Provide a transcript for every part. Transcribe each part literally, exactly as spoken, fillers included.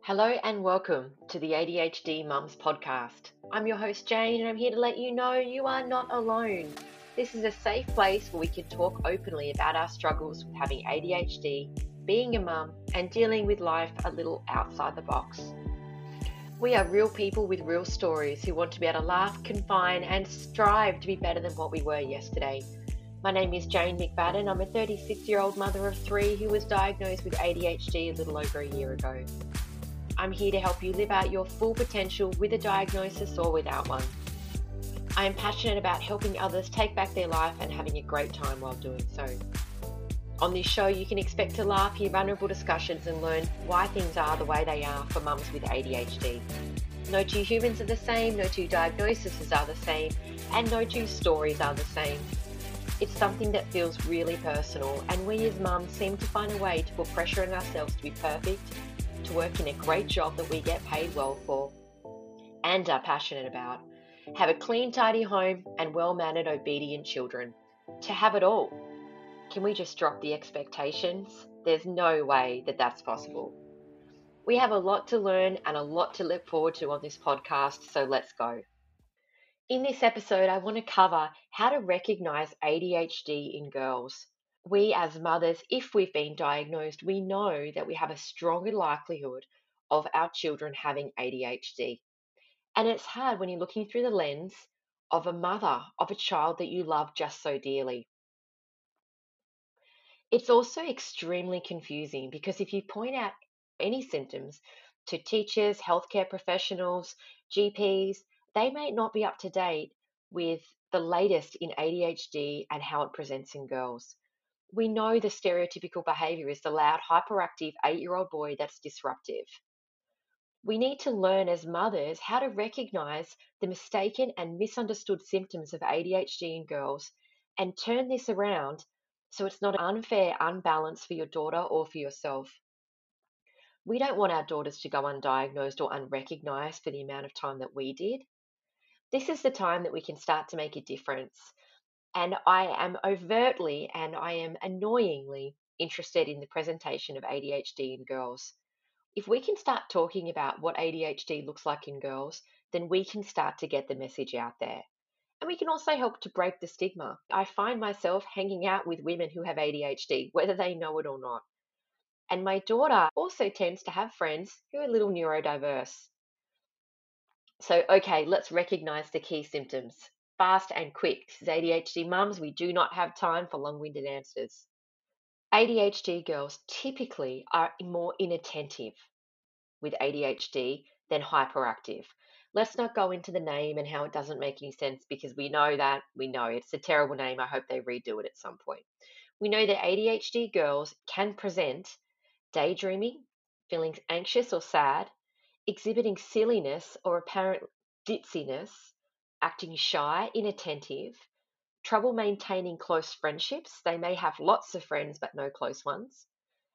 Hello and welcome to the A D H D Mums podcast. I'm your host Jane and I'm here to let you know you are not alone. This is a safe place where we can talk openly about our struggles with having A D H D, being a mum, and dealing with life a little outside the box. We are real people with real stories who want to be able to laugh, confine, and strive to be better than what we were yesterday. My name is Jane McFadden. I'm a thirty-six-year-old mother of three who was diagnosed with A D H D a little over a year ago. I'm here to help you live out your full potential with a diagnosis or without one. I am passionate about helping others take back their life and having a great time while doing so. On this show, you can expect to laugh, hear vulnerable discussions, and learn why things are the way they are for mums with A D H D. No two humans are the same, no two diagnoses are the same, and no two stories are the same. It's something that feels really personal, and we as mums seem to find a way to put pressure on ourselves to be perfect, to work in a great job that we get paid well for and are passionate about, have a clean, tidy home and well-mannered, obedient children. To have it all. Can we just drop the expectations? There's no way that that's possible. We have a lot to learn and a lot to look forward to on this podcast, so let's go. In this episode, I want to cover how to recognize A D H D in girls. We as mothers, if we've been diagnosed, we know that we have a stronger likelihood of our children having A D H D. And it's hard when you're looking through the lens of a mother, of a child that you love just so dearly. It's also extremely confusing because if you point out any symptoms to teachers, healthcare professionals, G Ps, they may not be up to date with the latest in A D H D and how it presents in girls. We know the stereotypical behavior is the loud, hyperactive eight-year-old boy that's disruptive. We need to learn as mothers how to recognize the mistaken and misunderstood symptoms of A D H D in girls and turn this around so it's not unfair, unbalanced for your daughter or for yourself. We don't want our daughters to go undiagnosed or unrecognized for the amount of time that we did. This is the time that we can start to make a difference. And I am overtly and I am annoyingly interested in the presentation of A D H D in girls. If we can start talking about what A D H D looks like in girls, then we can start to get the message out there. And we can also help to break the stigma. I find myself hanging out with women who have A D H D, whether they know it or not. And my daughter also tends to have friends who are a little neurodiverse. So, okay, let's recognize the key symptoms. Fast and quick. As A D H D mums, we do not have time for long-winded answers. A D H D girls typically are more inattentive with A D H D than hyperactive. Let's not go into the name and how it doesn't make any sense because we know that. We know it's a terrible name. I hope they redo it at some point. We know that A D H D girls can present daydreaming, feeling anxious or sad, exhibiting silliness or apparent ditziness, acting shy, inattentive, trouble maintaining close friendships. They may have lots of friends but no close ones.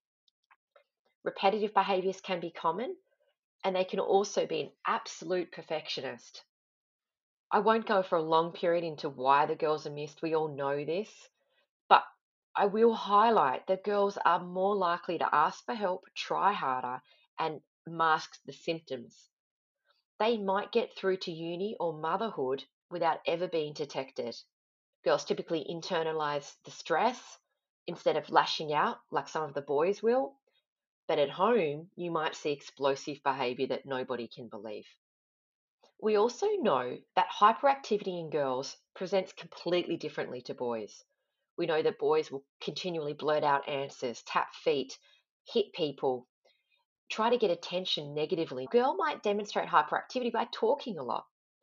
Repetitive behaviors can be common, and they can also be an absolute perfectionist. I won't go for a long period into why the girls are missed. We all know this, but I will highlight that girls are more likely to ask for help, try harder, and mask the symptoms. They might get through to uni or motherhood without ever being detected. Girls typically internalize the stress instead of lashing out like some of the boys will. But at home, you might see explosive behavior that nobody can believe. We also know that hyperactivity in girls presents completely differently to boys. We know that boys will continually blurt out answers, tap feet, hit people, try to get attention negatively. A girl might demonstrate hyperactivity by talking a lot.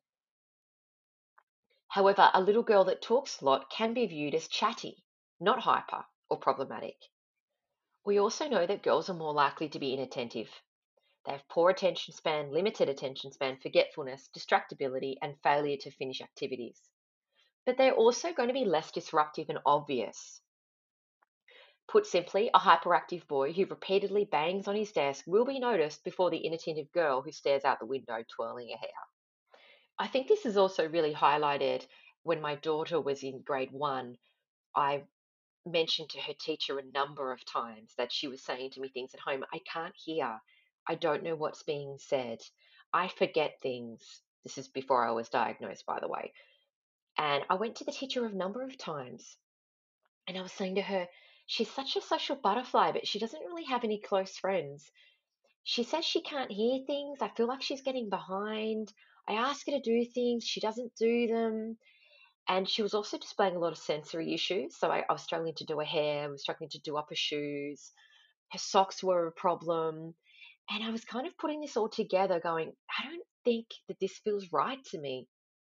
However, a little girl that talks a lot can be viewed as chatty, not hyper or problematic. We also know that girls are more likely to be inattentive. They have poor attention span, limited attention span, forgetfulness, distractibility, and failure to finish activities. But they're also going to be less disruptive and obvious. Put simply, a hyperactive boy who repeatedly bangs on his desk will be noticed before the inattentive girl who stares out the window twirling her hair. I think this is also really highlighted when my daughter was in grade one. I mentioned to her teacher a number of times that she was saying to me things at home, I can't hear I don't know what's being said. I forget things. This is before I was diagnosed, by the way. And I went to the teacher a number of times and I was saying to her, she's such a social butterfly, but she doesn't really have any close friends. She says she can't hear things. I feel like she's getting behind. I ask her to do things, she doesn't do them. And she was also displaying a lot of sensory issues. So I, I was struggling to do her hair, I was struggling to do up her shoes. Her socks were a problem. And I was kind of putting this all together, going, I don't think that this feels right to me.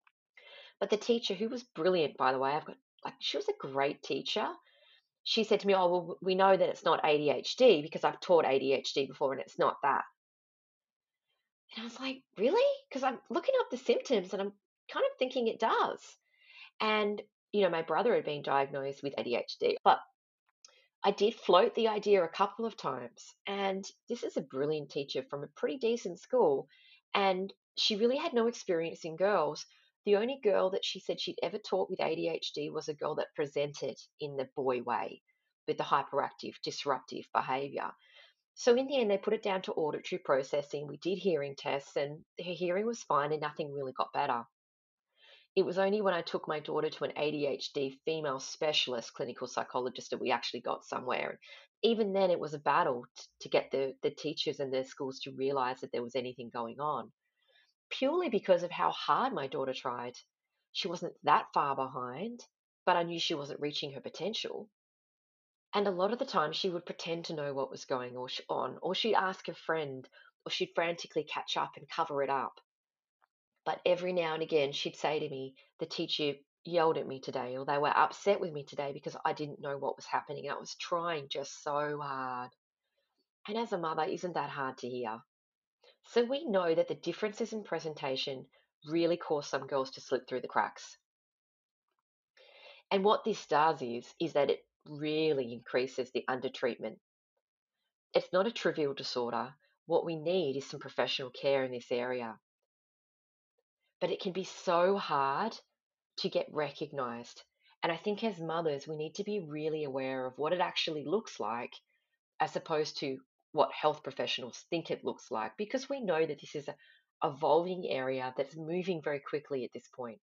But the teacher, who was brilliant, by the way, I've got like, she was a great teacher. She said to me, oh, well, we know that it's not A D H D because I've taught A D H D before and it's not that. And I was like, really? Because I'm looking up the symptoms and I'm kind of thinking it does. And, you know, my brother had been diagnosed with A D H D, but I did float the idea a couple of times. And this is a brilliant teacher from a pretty decent school. And she really had no experience in girls. The only girl that she said she'd ever taught with A D H D was a girl that presented in the boy way with the hyperactive, disruptive behavior. So in the end, they put it down to auditory processing. We did hearing tests, and her hearing was fine, and nothing really got better. It was only when I took my daughter to an A D H D female specialist clinical psychologist that we actually got somewhere. Even then, it was a battle t- to get the, the teachers and the schools to realize that there was anything going on, purely because of how hard my daughter tried. She wasn't that far behind, but I knew she wasn't reaching her potential. And a lot of the time, she would pretend to know what was going or sh- on, or she'd ask a friend, or she'd frantically catch up and cover it up. But every now and again, she'd say to me, the teacher yelled at me today, or they were upset with me today because I didn't know what was happening. I was trying just so hard. And as a mother, isn't that hard to hear? So we know that the differences in presentation really cause some girls to slip through the cracks. And what this does is, is that it really increases the undertreatment. It's not a trivial disorder. What we need is some professional care in this area. But it can be so hard to get recognized. And I think as mothers, we need to be really aware of what it actually looks like as opposed to what health professionals think it looks like, because we know that this is a evolving area that's moving very quickly at this point.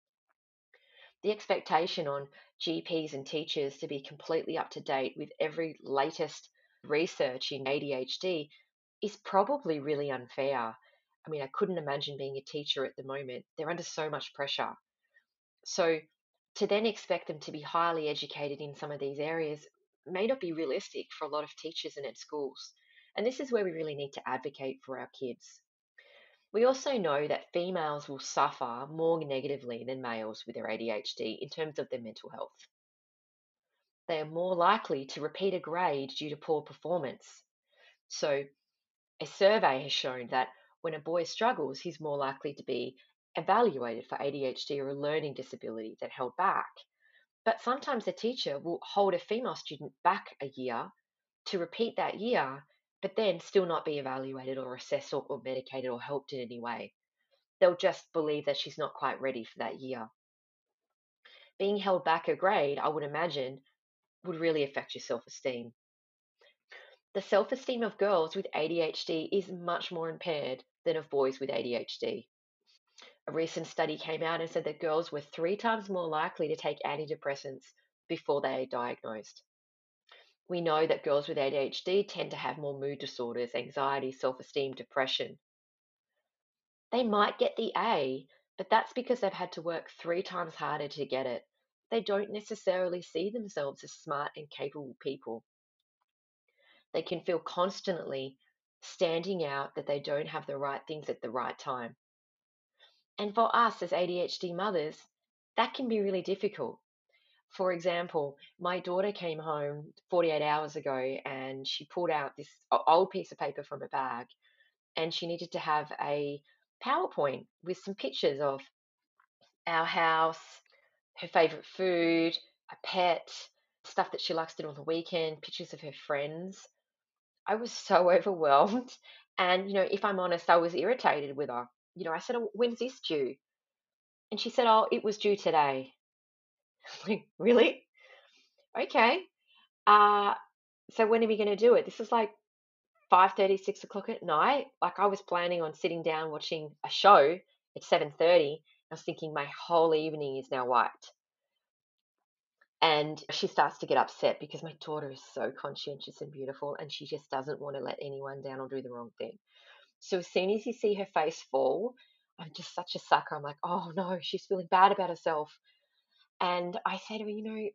The expectation on G Ps and teachers to be completely up to date with every latest research in A D H D is probably really unfair. I mean, I couldn't imagine being a teacher at the moment. They're under so much pressure. So to then expect them to be highly educated in some of these areas may not be realistic for a lot of teachers and at schools. And this is where we really need to advocate for our kids. We also know that females will suffer more negatively than males with their A D H D in terms of their mental health. They are more likely to repeat a grade due to poor performance. So, a survey has shown that when a boy struggles, he's more likely to be evaluated for A D H D or a learning disability that held back. But sometimes a teacher will hold a female student back a year to repeat that year, but then still not be evaluated or assessed or, or medicated or helped in any way. They'll just believe that she's not quite ready for that year. Being held back a grade, I would imagine, would really affect your self esteem. The self esteem of girls with A D H D is much more impaired than of boys with A D H D. A recent study came out and said that girls were three times more likely to take antidepressants before they are diagnosed. We know that girls with A D H D tend to have more mood disorders, anxiety, self esteem, depression. They might get the A, but that's because they've had to work three times harder to get it. They don't necessarily see themselves as smart and capable people. They can feel constantly standing out that they don't have the right things at the right time. And for us as A D H D mothers, that can be really difficult. For example, my daughter came home forty-eight hours ago and she pulled out this old piece of paper from a bag and she needed to have a PowerPoint with some pictures of our house, her favorite food, a pet, stuff that she likes to do on the weekend, pictures of her friends. I was so overwhelmed. And, you know, if I'm honest, I was irritated with her. You know, I said, oh, when's this due? And she said, oh, it was due today. Like, really? Okay. Uh, so when are we going to do it? This is like five thirty, six o'clock at night. Like I was planning on sitting down watching a show at seven thirty. I was thinking my whole evening is now wiped. And she starts to get upset because my daughter is so conscientious and beautiful, and she just doesn't want to let anyone down or do the wrong thing. So as soon as you see her face fall, I'm just such a sucker. I'm like, oh no, she's feeling bad about herself. And I say to her, you know,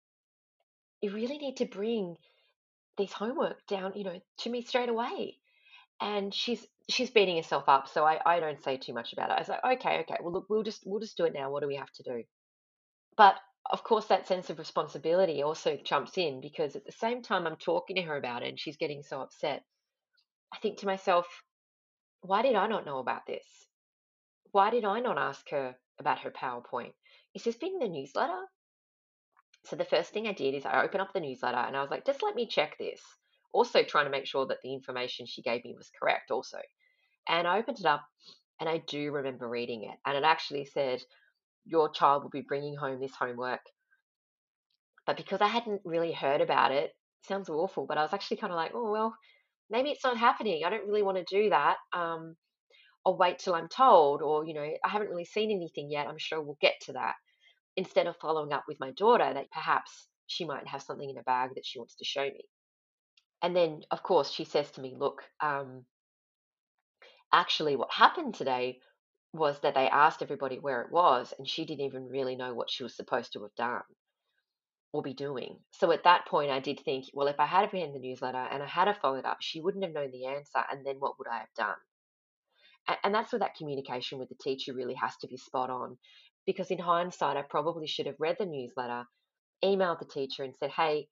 you really need to bring this homework down, you know, to me straight away. And she's she's beating herself up, so I, I don't say too much about it. I was like, okay, okay, well look, we'll just we'll just do it now. What do we have to do? But of course that sense of responsibility also jumps in because at the same time I'm talking to her about it and she's getting so upset. I think to myself, why did I not know about this? Why did I not ask her about her PowerPoint? Is this being the newsletter? So the first thing I did is I opened up the newsletter and I was like, just let me check this. Also trying to make sure that the information she gave me was correct also. And I opened it up and I do remember reading it. And it actually said, your child will be bringing home this homework. But because I hadn't really heard about it, sounds awful, but I was actually kind of like, oh, well, maybe it's not happening. I don't really want to do that. Um, I'll wait till I'm told, or, you know, I haven't really seen anything yet. I'm sure we'll get to that. Instead of following up with my daughter, that perhaps she might have something in a bag that she wants to show me. And then, of course, she says to me, look, um, actually, what happened today was that they asked everybody where it was, and she didn't even really know what she was supposed to have done or be doing. So at that point, I did think, well, if I had been in the newsletter and I had have followed up, she wouldn't have known the answer, and then what would I have done? And, and that's where that communication with the teacher really has to be spot on, because in hindsight, I probably should have read the newsletter, emailed the teacher, and said, hey,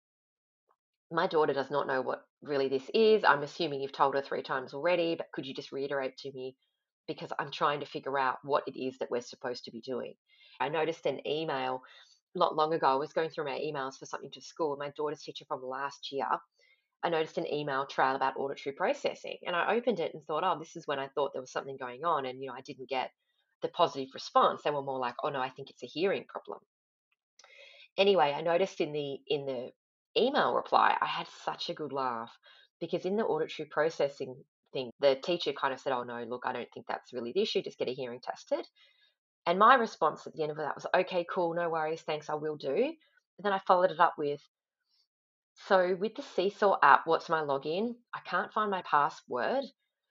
my daughter does not know what really this is. I'm assuming you've told her three times already, but could you just reiterate to me? Because I'm trying to figure out what it is that we're supposed to be doing. I noticed an email not long ago. I was going through my emails for something to school. My daughter's teacher from last year, I noticed an email trail about auditory processing. And I opened it and thought, oh, this is when I thought there was something going on. And, you know, I didn't get the positive response. They were more like, oh, no, I think it's a hearing problem. Anyway, I noticed in the in the email reply, I had such a good laugh because in the auditory processing thing, the teacher kind of said, "Oh no, look, I don't think that's really the issue. Just get a hearing tested." And my response at the end of that was, "Okay, cool, no worries, thanks, I will do." And then I followed it up with, "So with the Seesaw app, what's my login? I can't find my password.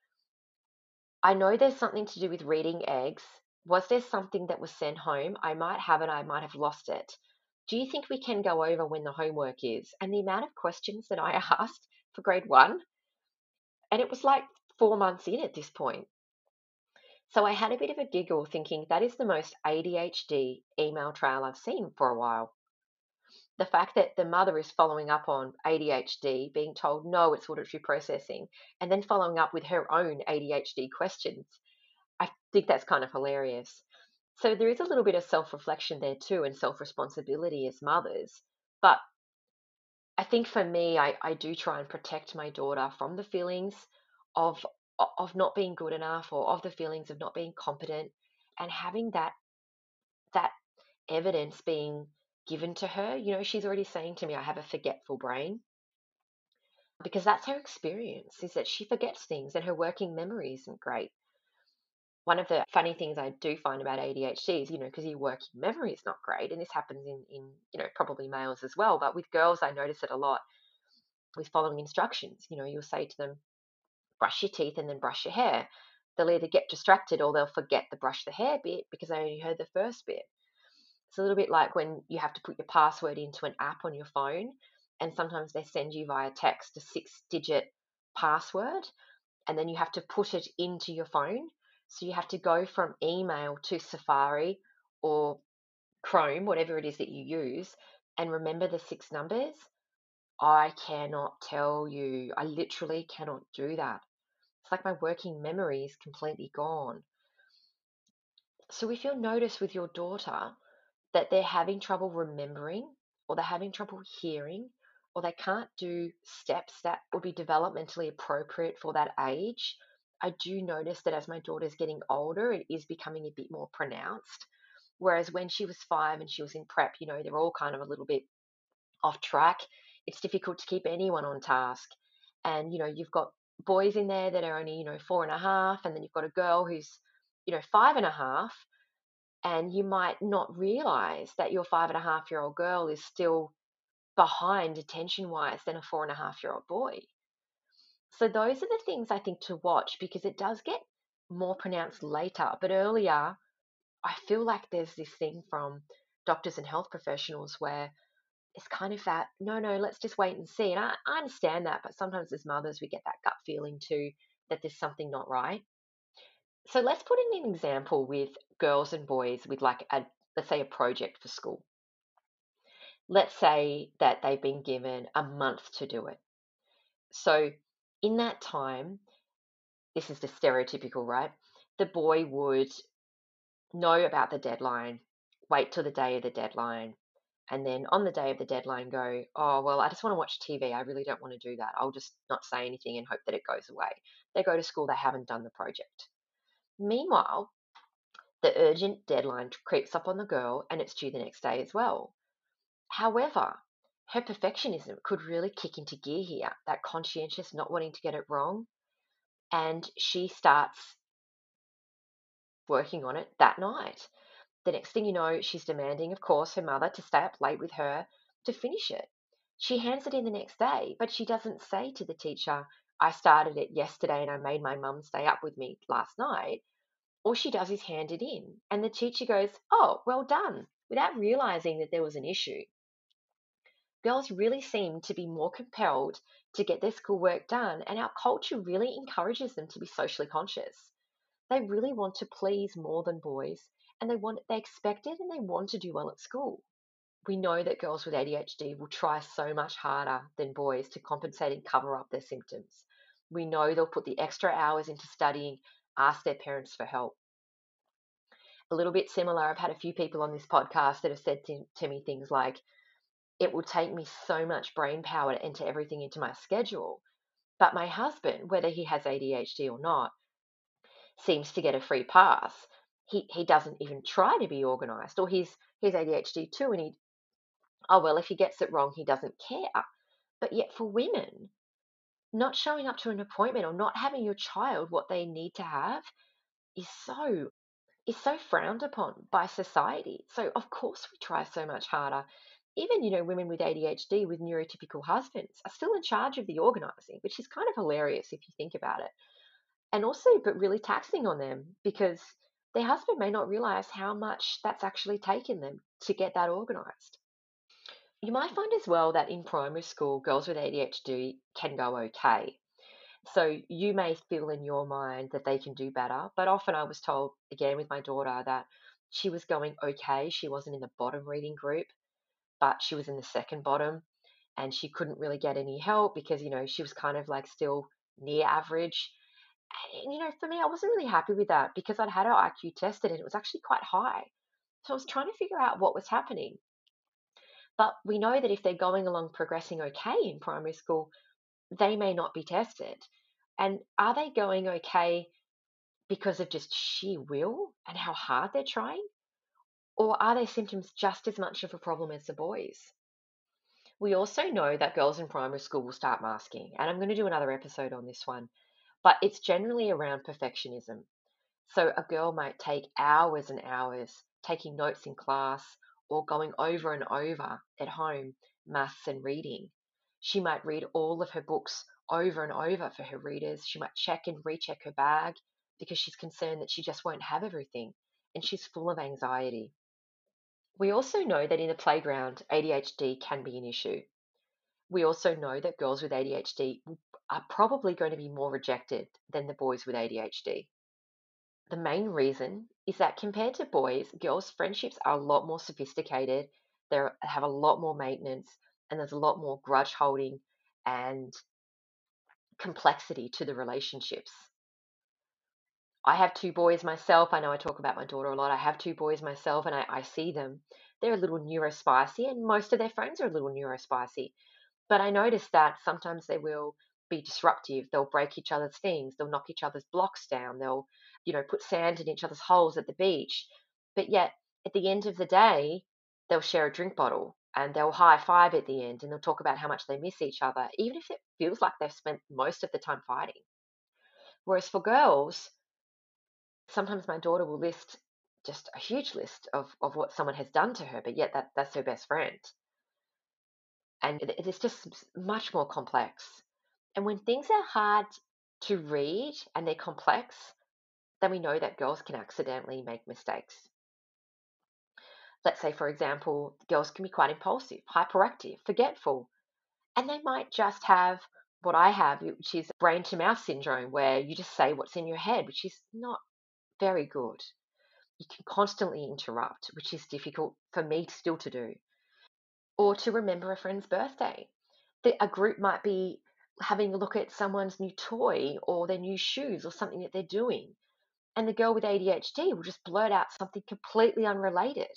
I know there's something to do with reading eggs. Was there something that was sent home? I might have it, I might have lost it. Do you think we can go over when the homework is?" And the amount of questions that I asked for grade one, and it was like four months in at this point. So I had a bit of a giggle thinking that is the most A D H D email trail I've seen for a while. The fact that the mother is following up on A D H D, being told no, it's auditory processing, and then following up with her own A D H D questions, I think that's kind of hilarious. So there is a little bit of self reflection there too and self responsibility as mothers. But I think for me, I, I do try and protect my daughter from the feelings of of not being good enough or of the feelings of not being competent and having that that evidence being given to her. You know, she's already saying to me, I have a forgetful brain because that's her experience is that she forgets things and her working memory isn't great. One of the funny things I do find about A D H D is, you know, because your working memory is not great, and this happens in, in, you know, probably males as well, but with girls, I notice it a lot with following instructions. You know, you'll say to them, brush your teeth and then brush your hair. They'll either get distracted or they'll forget the brush the hair bit because they only heard the first bit. It's a little bit like when you have to put your password into an app on your phone, and sometimes they send you via text a six digit password, and then you have to put it into your phone. So you have to go from email to Safari or Chrome, whatever it is that you use, and remember the six numbers. I cannot tell you. I literally cannot do that. It's like my working memory is completely gone. So if you'll notice with your daughter that they're having trouble remembering or they're having trouble hearing or they can't do steps that would be developmentally appropriate for that age, I do notice that as my daughter's getting older, it is becoming a bit more pronounced. Whereas when she was five and she was in prep, you know, they're all kind of a little bit off track. It's difficult to keep anyone on task. And, you know, you've got boys in there that are only, you know, four and a half, and then you've got a girl who's, you know, five and a half, and you might not realize that your five and a half year old girl is still behind attention wise than a four and a half year old boy. So those are the things I think to watch because it does get more pronounced later. But earlier, I feel like there's this thing from doctors and health professionals where it's kind of that, no, no, let's just wait and see. And I, I understand that, but sometimes as mothers, we get that gut feeling too that there's something not right. So let's put in an example with girls and boys with like a, let's say a project for school. Let's say that they've been given a month to do it. So in that time, this is the stereotypical, right? The boy would know about the deadline, wait till the day of the deadline, and then on the day of the deadline go, oh, well, I just want to watch T V. I really don't want to do that. I'll just not say anything and hope that it goes away. They go to school, they haven't done the project. Meanwhile, the urgent deadline creeps up on the girl and it's due the next day as well. However, her perfectionism could really kick into gear here, that conscientious not wanting to get it wrong. And she starts working on it that night. The next thing you know, she's demanding, of course, her mother to stay up late with her to finish it. She hands it in the next day, but she doesn't say to the teacher, I started it yesterday and I made my mum stay up with me last night. All she does is hand it in. And the teacher goes, oh, well done, without realizing that there was an issue. Girls really seem to be more compelled to get their schoolwork done, and our culture really encourages them to be socially conscious. They really want to please more than boys, and they want they expect it and they want to do well at school. We know that girls with A D H D will try so much harder than boys to compensate and cover up their symptoms. We know they'll put the extra hours into studying, ask their parents for help. A little bit similar, I've had a few people on this podcast that have said to, to me things like, it will take me so much brain power to enter everything into my schedule. But my husband, whether he has A D H D or not, seems to get a free pass. He he doesn't even try to be organized, or he's he's A D H D too, and he oh well, if he gets it wrong, he doesn't care. But yet for women, not showing up to an appointment or not having your child what they need to have is so is so frowned upon by society. So of course we try so much harder. Even, you know, women with A D H D with neurotypical husbands are still in charge of the organizing, which is kind of hilarious if you think about it. And also, but really taxing on them because their husband may not realize how much that's actually taken them to get that organized. You might find as well that in primary school, girls with A D H D can go okay. So you may feel in your mind that they can do better, but often I was told, again with my daughter, that she was going okay. She wasn't in the bottom reading group, but she was in the second bottom, and she couldn't really get any help because, you know, she was kind of like still near average. And, you know, for me, I wasn't really happy with that because I'd had her I Q tested and it was actually quite high. So I was trying to figure out what was happening. But we know that if they're going along progressing okay in primary school, they may not be tested. And are they going okay because of just sheer will and how hard they're trying? Or are their symptoms just as much of a problem as the boys? We also know that girls in primary school will start masking, and I'm going to do another episode on this one, but it's generally around perfectionism. So a girl might take hours and hours taking notes in class or going over and over at home, maths and reading. She might read all of her books over and over for her readers. She might check and recheck her bag because she's concerned that she just won't have everything, and she's full of anxiety. We also know that in the playground, A D H D can be an issue. We also know that girls with A D H D are probably going to be more rejected than the boys with A D H D. The main reason is that compared to boys, girls' friendships are a lot more sophisticated. They have a lot more maintenance, and there's a lot more grudge holding and complexity to the relationships. I have two boys myself. I know I talk about my daughter a lot. I have two boys myself, and I, I see them. They're a little neurospicy, and most of their friends are a little neurospicy. But I notice that sometimes they will be disruptive. They'll break each other's things. They'll knock each other's blocks down. They'll, you know, put sand in each other's holes at the beach. But yet, at the end of the day, they'll share a drink bottle and they'll high five at the end and they'll talk about how much they miss each other, even if it feels like they've spent most of the time fighting. Whereas for girls, sometimes my daughter will list just a huge list of, of what someone has done to her, but yet that, that's her best friend. And it, it's just much more complex. And when things are hard to read and they're complex, then we know that girls can accidentally make mistakes. Let's say, for example, girls can be quite impulsive, hyperactive, forgetful, and they might just have what I have, which is brain to mouth syndrome, where you just say what's in your head, which is not very good. You can constantly interrupt, which is difficult for me still to do, or to remember a friend's birthday. The, a group might be having a look at someone's new toy or their new shoes or something that they're doing. And the girl with A D H D will just blurt out something completely unrelated.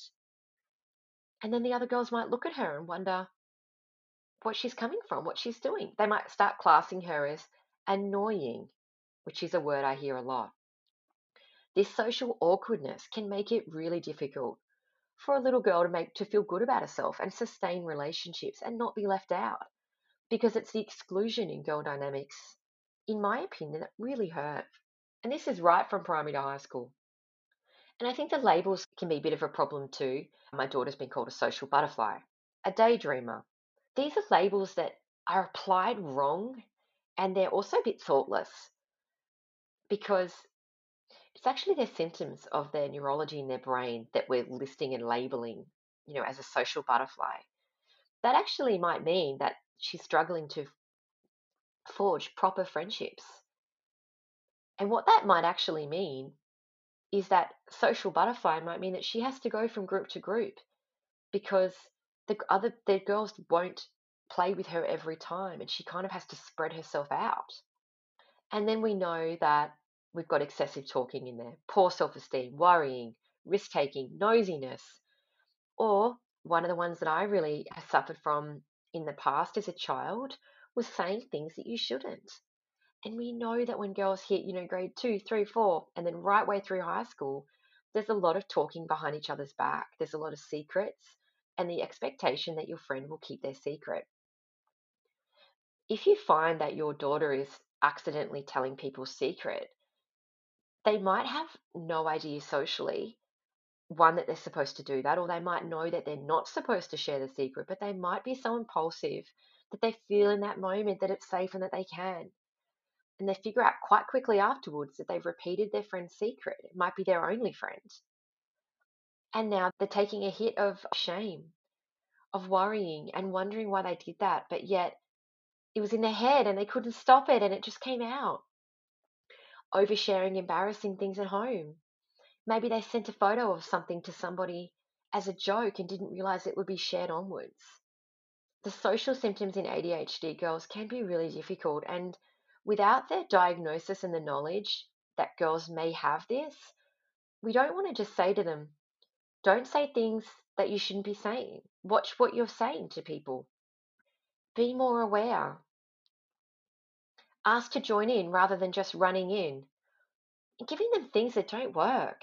And then the other girls might look at her and wonder what she's coming from, what she's doing. They might start classing her as annoying, which is a word I hear a lot. This social awkwardness can make it really difficult for a little girl to make to feel good about herself and sustain relationships and not be left out, because it's the exclusion in girl dynamics, in my opinion, that really hurt. And this is right from primary to high school. And I think the labels can be a bit of a problem too. My daughter's been called a social butterfly, a daydreamer. These are labels that are applied wrong, and they're also a bit thoughtless, because it's actually their symptoms of their neurology in their brain that we're listing and labeling, you know, as a social butterfly. That actually might mean that she's struggling to forge proper friendships. And what that might actually mean is that social butterfly might mean that she has to go from group to group, because the other the girls won't play with her every time, and she kind of has to spread herself out. And then we know that we've got excessive talking in there, poor self-esteem, worrying, risk-taking, nosiness, or one of the ones that I really have suffered from in the past as a child was saying things that you shouldn't. And we know that when girls hit, you know, grade two, three, four, and then right way through high school, there's a lot of talking behind each other's back. There's a lot of secrets and the expectation that your friend will keep their secret. If you find that your daughter is accidentally telling people's secret, they might have no idea socially, one, that they're supposed to do that, or they might know that they're not supposed to share the secret, but they might be so impulsive that they feel in that moment that it's safe and that they can. And they figure out quite quickly afterwards that they've repeated their friend's secret. It might be their only friend. And now they're taking a hit of shame, of worrying and wondering why they did that, but yet it was in their head and they couldn't stop it and it just came out. Oversharing embarrassing things at home. Maybe they sent a photo of something to somebody as a joke and didn't realize it would be shared onwards. The social symptoms in A D H D girls can be really difficult, and without the diagnosis and the knowledge that girls may have this, we don't want to just say to them, don't say things that you shouldn't be saying. Watch what you're saying to people. Be more aware. Ask to join in rather than just running in. And giving them things that don't work.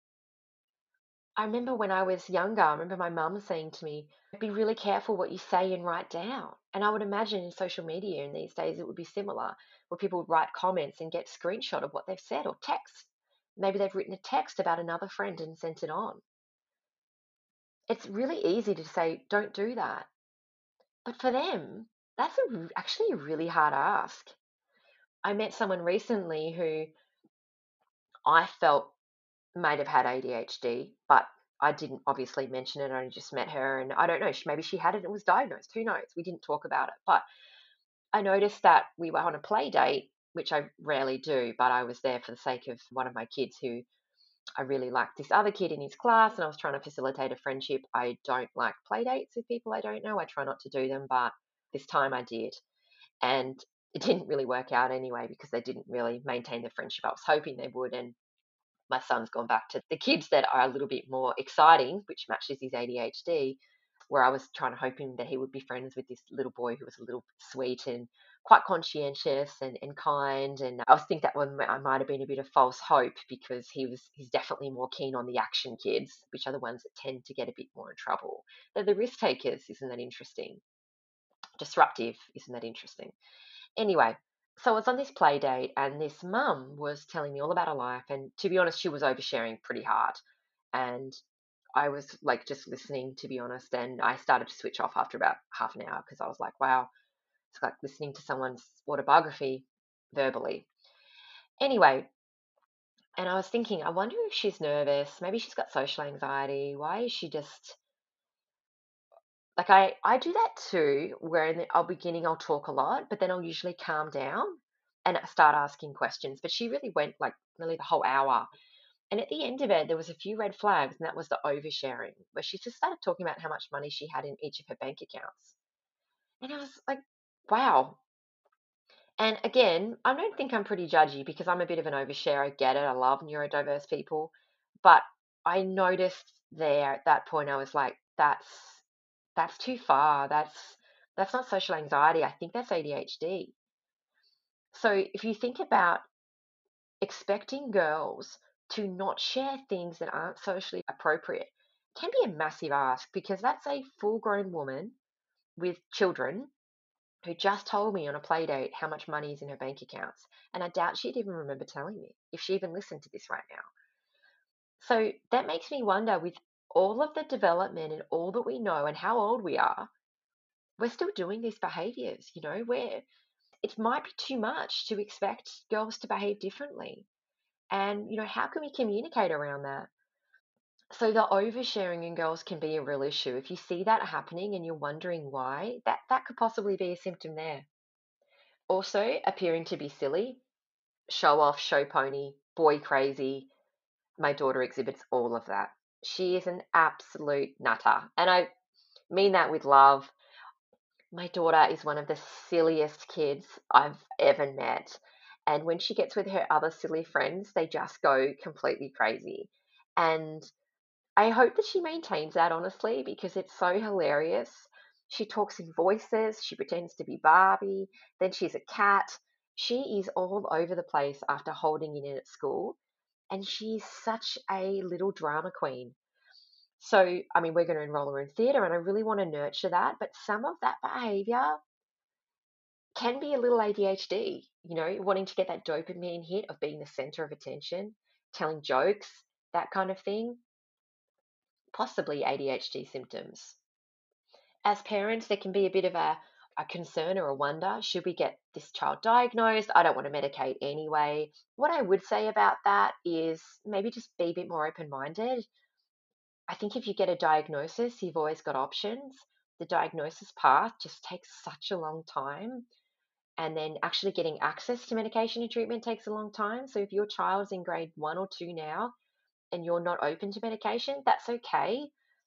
I remember when I was younger, I remember my mum saying to me, be really careful what you say and write down. And I would imagine in social media in these days it would be similar, where people would write comments and get screenshot of what they've said, or text. Maybe they've written a text about another friend and sent it on. It's really easy to say, don't do that. But for them, that's a, actually a really hard ask. I met someone recently who I felt might have had A D H D, but I didn't obviously mention it. I only just met her, and I don't know. Maybe she had it and it was diagnosed. Who knows? We didn't talk about it. But I noticed that we were on a play date, which I rarely do, but I was there for the sake of one of my kids who I really liked this other kid in his class, and I was trying to facilitate a friendship. I don't like play dates with people I don't know. I try not to do them, but this time I did. And it didn't really work out anyway because they didn't really maintain the friendship I was hoping they would. And my son's gone back to the kids that are a little bit more exciting, which matches his A D H D, where I was trying to hope him that he would be friends with this little boy who was a little sweet and quite conscientious and, and kind. And I was think that one I might have been a bit of false hope, because he was he's definitely more keen on the action kids, which are the ones that tend to get a bit more in trouble. They're the risk takers. Isn't that interesting? Disruptive. Isn't that interesting? Anyway, so I was on this play date, and this mum was telling me all about her life. And to be honest, she was oversharing pretty hard. And I was like just listening, to be honest. And I started to switch off after about half an hour because I was like, wow, it's like listening to someone's autobiography verbally. Anyway, and I was thinking, I wonder if she's nervous. Maybe she's got social anxiety. Why is she just like I I do that too, where in the I'll beginning I'll talk a lot, but then I'll usually calm down and start asking questions. But she really went like nearly the whole hour. And at the end of it, there was a few red flags, and that was the oversharing, where she just started talking about how much money she had in each of her bank accounts. And I was like, wow. And again, I don't think I'm pretty judgy because I'm a bit of an overshare. I get it. I love neurodiverse people. But I noticed there at that point, I was like, that's that's too far. That's that's not social anxiety. I think that's A D H D. So if you think about expecting girls to not share things that aren't socially appropriate can be a massive ask because that's a full grown woman with children who just told me on a play date how much money is in her bank accounts. And I doubt she'd even remember telling me if she even listened to this right now. So that makes me wonder with all of the development and all that we know and how old we are, we're still doing these behaviors, you know, where it might be too much to expect girls to behave differently. And, you know, how can we communicate around that? So the oversharing in girls can be a real issue. If you see that happening and you're wondering why, that, that could possibly be a symptom there. Also, appearing to be silly, show off, show pony, boy crazy. My daughter exhibits all of that. She is an absolute nutter. And I mean that with love. My daughter is one of the silliest kids I've ever met. And when she gets with her other silly friends, they just go completely crazy. And I hope that she maintains that, honestly, because it's so hilarious. She talks in voices, she pretends to be Barbie, then she's a cat. She is all over the place after holding it in at school, and she's such a little drama queen. So, I mean, we're going to enroll her in theatre, and I really want to nurture that, but some of that behavior can be a little A D H D, you know, wanting to get that dopamine hit of being the center of attention, telling jokes, that kind of thing, possibly A D H D symptoms. As parents, there can be a bit of a, a concern or a wonder, should we get this child diagnosed? I don't want to medicate anyway. What I would say about that is maybe just be a bit more open minded. I think if you get a diagnosis, you've always got options. The diagnosis path just takes such a long time. And then actually getting access to medication and treatment takes a long time. So if your child's in grade one or two now and you're not open to medication, that's okay.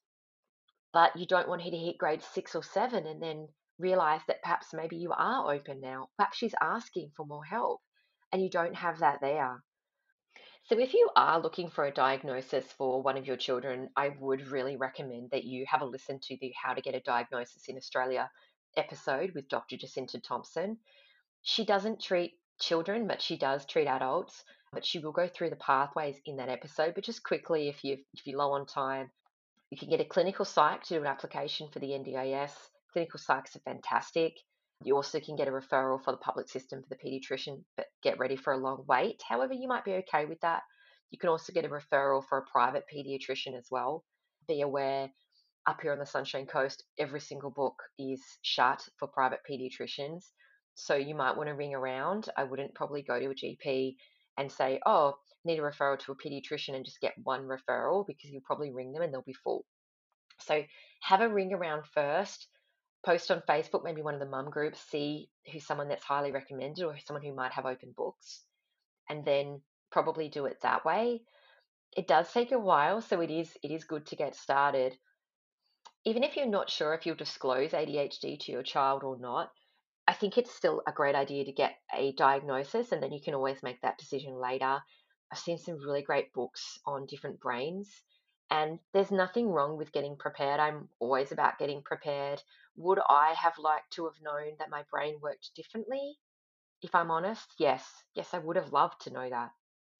But you don't want her to hit grade six or seven and then realize that perhaps maybe you are open now. Perhaps she's asking for more help and you don't have that there. So, if you are looking for a diagnosis for one of your children, I would really recommend that you have a listen to the How to Get a Diagnosis in Australia episode with Doctor Jacinta Thompson. She doesn't treat children, but she does treat adults. But she will go through the pathways in that episode. But just quickly, if you if you're low on time, you can get a clinical psych to do an application for the N D I S. Clinical psychs are fantastic. You also can get a referral for the public system for the paediatrician, but get ready for a long wait. However, you might be okay with that. You can also get a referral for a private paediatrician as well. Be aware, up here on the Sunshine Coast, every single book is shut for private paediatricians. So you might want to ring around. I wouldn't probably go to a G P and say, oh, need a referral to a pediatrician and just get one referral because you'll probably ring them and they'll be full. So have a ring around first, post on Facebook, maybe one of the mum groups, see who's someone that's highly recommended or someone who might have open books, and then probably do it that way. It does take a while, so it is it is good to get started. Even if you're not sure if you'll disclose A D H D to your child or not, I think it's still a great idea to get a diagnosis and then you can always make that decision later. I've seen some really great books on different brains, and there's nothing wrong with getting prepared. I'm always about getting prepared. Would I have liked to have known that my brain worked differently? If I'm honest, yes. Yes, I would have loved to know that.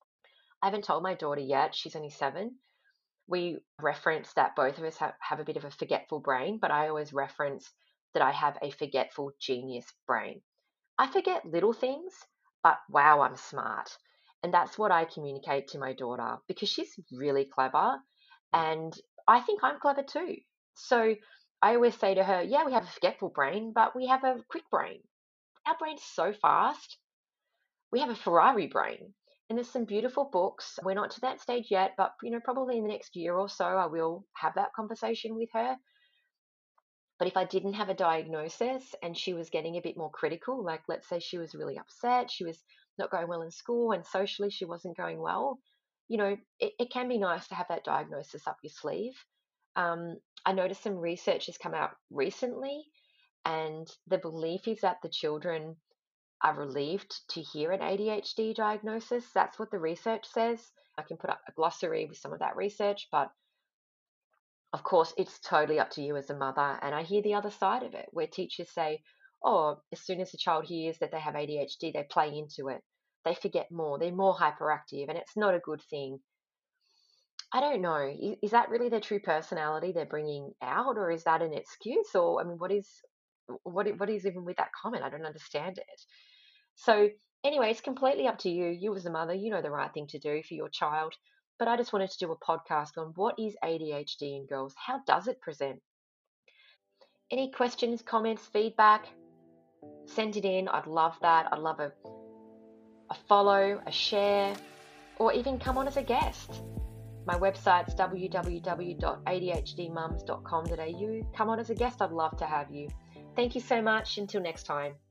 I haven't told my daughter yet. She's only seven. We reference that both of us have, have a bit of a forgetful brain, but I always reference that I have a forgetful genius brain. I forget little things, but wow, I'm smart. And that's what I communicate to my daughter because she's really clever and I think I'm clever too. So I always say to her, yeah, we have a forgetful brain, but we have a quick brain. Our brain's so fast. We have a Ferrari brain. And there's some beautiful books. We're not to that stage yet, but you know, probably in the next year or so, I will have that conversation with her. But if I didn't have a diagnosis and she was getting a bit more critical, like let's say she was really upset, she was not going well in school and socially she wasn't going well, you know, it, it can be nice to have that diagnosis up your sleeve. Um, I noticed some research has come out recently, and the belief is that the children are relieved to hear an A D H D diagnosis. That's what the research says. I can put up a glossary with some of that research, but of course, it's totally up to you as a mother. And I hear the other side of it where teachers say, oh, as soon as the child hears that they have A D H D, they play into it. They forget more. They're more hyperactive, and it's not a good thing. I don't know. Is, is that really their true personality they're bringing out, or is that an excuse? Or, I mean, what is what i- what is even with that comment? I don't understand it. So, anyway, it's completely up to you. You, as a mother, you know the right thing to do for your child. But I just wanted to do a podcast on what is A D H D in girls? How does it present? Any questions, comments, feedback? Send it in. I'd love that. I'd love a, a follow, a share, or even come on as a guest. My website's w w w dot a d h d mums dot com dot a u. Come on as a guest. I'd love to have you. Thank you so much. Until next time.